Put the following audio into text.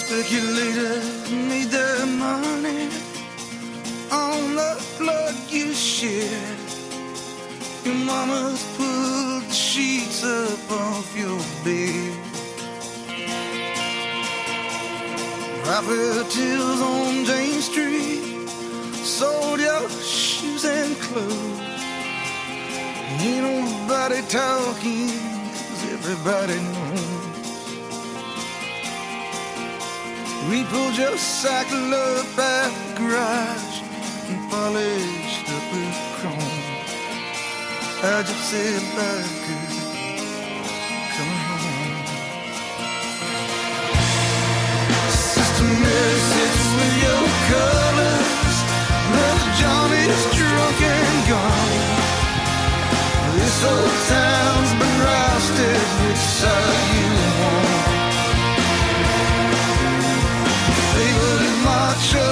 Speculators made their money on the blood you shed. Your mama's pulled the sheets up off your bed. Properties on Jane Street sold your shoes and clothes. Ain't nobody talking, 'cause everybody knows. We pulled your cycle up at the garage and polished up with chrome. I just said biker coming home. Sister Mary sits with your colors. Brother John is drunk and gone. This old town's been rousted. Which side you want? They would march